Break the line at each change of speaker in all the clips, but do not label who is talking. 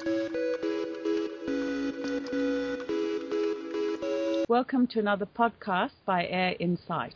Welcome to another podcast by Air Insight.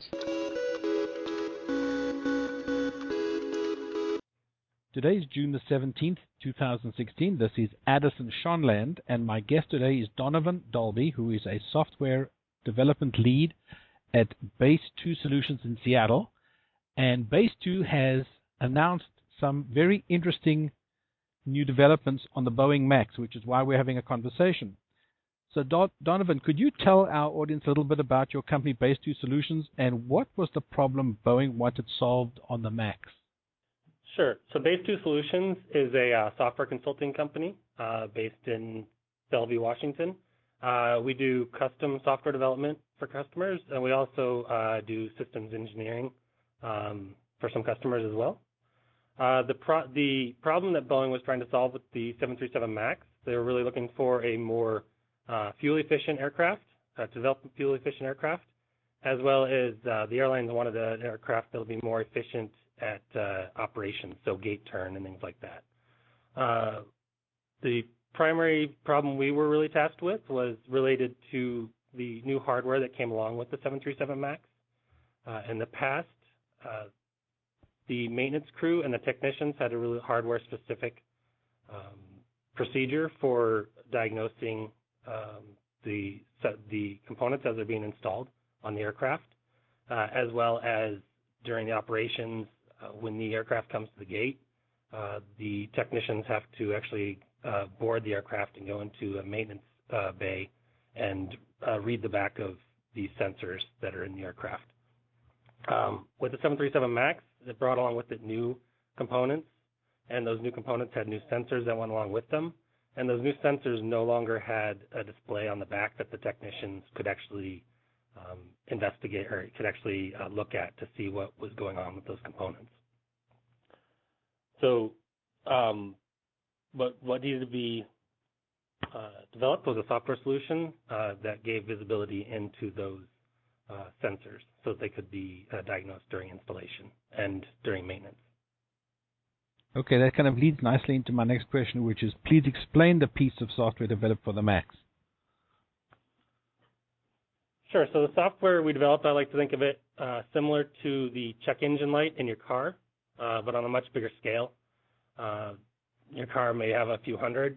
Today is June the 17th, 2016. This is Addison Schonland, and my guest today is Donovan Dolby, who is a software development lead at Base2 Solutions in Seattle. And Base2 has announced some very interesting new developments on the Boeing MAX, which is why we're having a conversation. So, Donovan, could you tell our audience a little bit about your company, Base2 Solutions, and what was the problem Boeing wanted solved on the MAX?
Sure. So Base2 Solutions is a software consulting company based in Bellevue, Washington. We do custom software development for customers, and we also do systems engineering for some customers as well. The problem that Boeing was trying to solve with the 737 MAX, they were really looking for a more fuel-efficient aircraft, to develop fuel-efficient aircraft, as well as the airlines wanted an aircraft that would be more efficient at operations, so gate turn and things like that. The primary problem we were really tasked with was related to the new hardware that came along with the 737 MAX. In the past, the maintenance crew and the technicians had a really hardware-specific procedure for diagnosing the components as they're being installed on the aircraft, as well as during the operations when the aircraft comes to the gate. The technicians have to actually board the aircraft and go into a maintenance bay and read the back of the sensors that are in the aircraft. With the 737 MAX, it brought along with it new components, and those new components had new sensors that went along with them. And those new sensors no longer had a display on the back that the technicians could actually investigate or could actually look at to see what was going on with those components. So what needed to be developed was a software solution that gave visibility into those sensors so that they could be diagnosed during installation and during maintenance.
Okay, that kind of leads nicely into my next question, which is, please explain the piece of software developed for the MAX.
Sure. So the software we developed, I like to think of it similar to the check engine light in your car, but on a much bigger scale. Your car may have a few hundred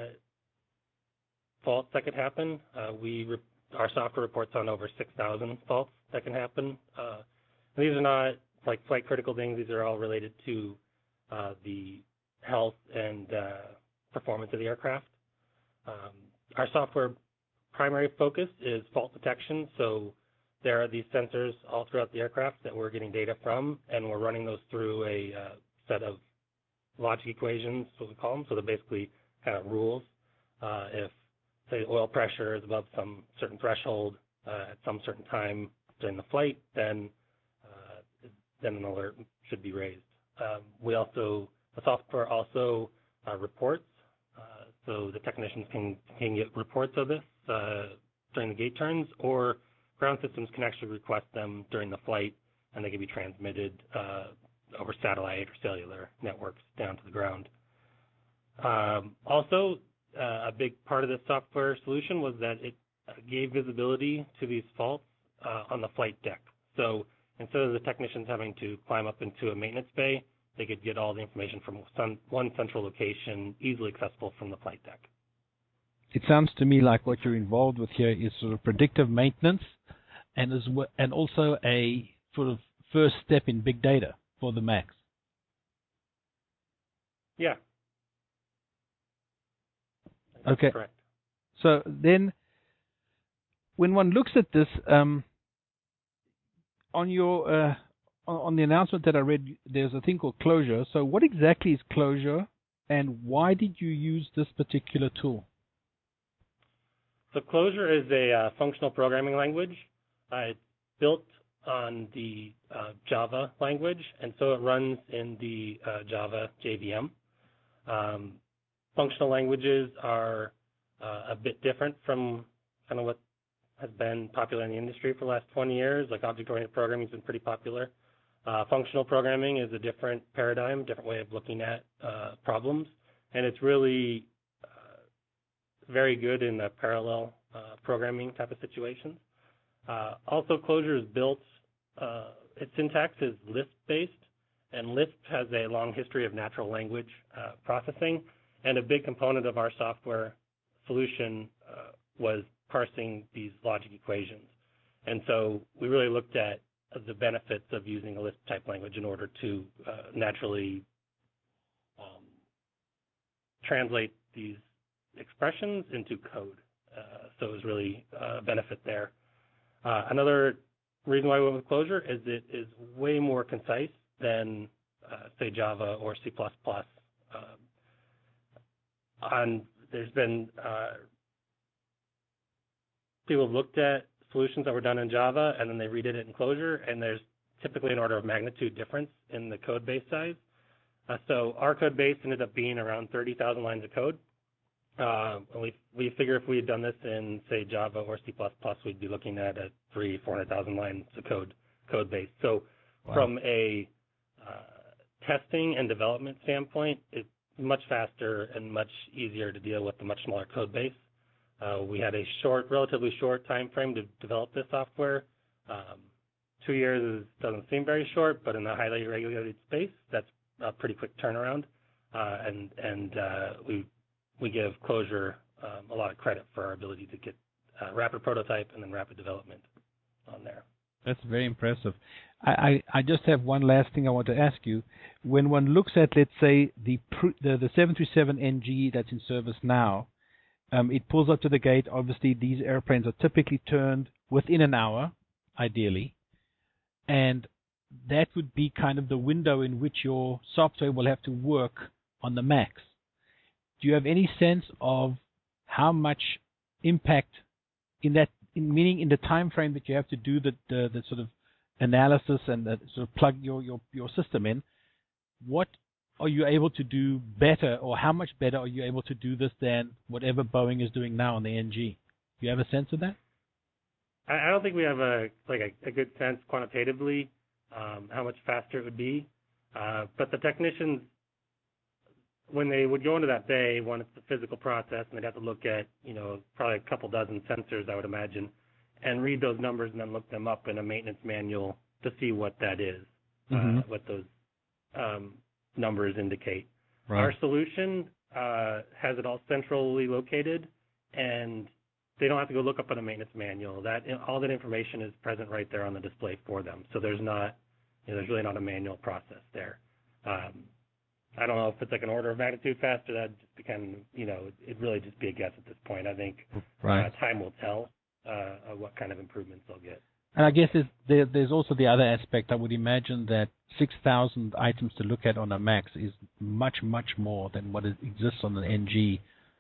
faults that could happen. Our software reports on over 6,000 faults that can happen. These are not like flight critical things. These are all related to the health and performance of the aircraft. Our software primary focus is fault detection. So there are these sensors all throughout the aircraft that we're getting data from, and we're running those through a set of logic equations, what we call them. So they're basically kind of rules. If, say, oil pressure is above some certain threshold at some certain time during the flight, then an alert should be raised. The software also reports, so the technicians can get reports of this during the gate turns, or ground systems can actually request them during the flight, and they can be transmitted over satellite or cellular networks down to the ground. Also, a big part of the software solution was that it gave visibility to these faults on the flight deck. So instead of the technicians having to climb up into a maintenance bay, they could get all the information from one central location, easily accessible from the flight deck.
It sounds to me like what you're involved with here is sort of predictive maintenance and also a sort of first step in big data for the MAX.
Yeah.
Okay.
Correct.
So then, when one looks at this, on the announcement that I read, there's a thing called Clojure. So what exactly is Clojure, and why did you use this particular tool?
So Clojure is a functional programming language. It's built on the Java language, and so it runs in the Java JVM. Functional languages are a bit different from kind of what has been popular in the industry for the last 20 years. Like object-oriented programming has been pretty popular. Functional programming is a different paradigm, different way of looking at problems, and it's really very good in the parallel programming type of situations. Also, Clojure is built, its syntax is Lisp-based, and Lisp has a long history of natural language processing, and a big component of our software solution was parsing these logic equations. And so we really looked at the benefits of using a Lisp-type language in order to naturally translate these expressions into code. So it was really a benefit there. Another reason why we went with Clojure is it is way more concise than, say, Java or C++. There's been people have looked at solutions that were done in Java, and then they redid it in Clojure, and there's typically an order of magnitude difference in the code base size. So our code base ended up being around 30,000 lines of code. We figure if we had done this in, say, Java or C++, we'd be looking at a 400,000 lines of code base. So from a testing and development standpoint, it's much faster and much easier to deal with a much smaller code base. We had a relatively short time frame to develop this software. 2 years doesn't seem very short, but in a highly regulated space, that's a pretty quick turnaround. We give Clojure a lot of credit for our ability to get rapid prototype and then rapid development on there.
That's very impressive. I just have one last thing I want to ask you. When one looks at, let's say, the 737NG that's in service now, it pulls up to the gate. Obviously, these airplanes are typically turned within an hour, ideally, and that would be kind of the window in which your software will have to work on the MAX. Do you have any sense of how much impact meaning in the time frame that you have to do the sort of analysis and sort of plug your system in? What are you able to do better, or how much better are you able to do this than whatever Boeing is doing now on the NG? Do you have a sense of that?
I don't think we have a good sense quantitatively how much faster it would be, but the technicians, when they would go into that bay, one, it's the physical process, and they'd have to look at, probably a couple dozen sensors, I would imagine, and read those numbers and then look them up in a maintenance manual to see what that is, what those numbers indicate. Right. Our solution has it all centrally located, and they don't have to go look up in a maintenance manual. All that information is present right there on the display for them. So there's really not a manual process there. I don't know if it's like an order of magnitude faster. That just become, it'd really just be a guess at this point. I think time will tell what kind of improvements they'll get.
And I guess there's also the other aspect. I would imagine that 6,000 items to look at on a MAX is much, much more than what exists on an NG.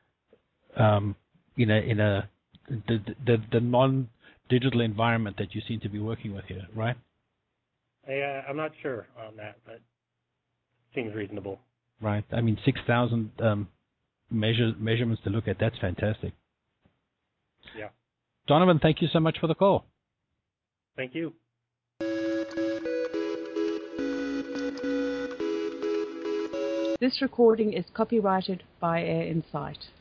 The non-digital environment that you seem to be working with here, right?
I'm not sure on that, but seems reasonable.
Right. I mean, 6,000 measurements to look at. That's fantastic.
Yeah.
Donovan, thank you so much for the call.
Thank you.
This recording is copyrighted by Air Insight.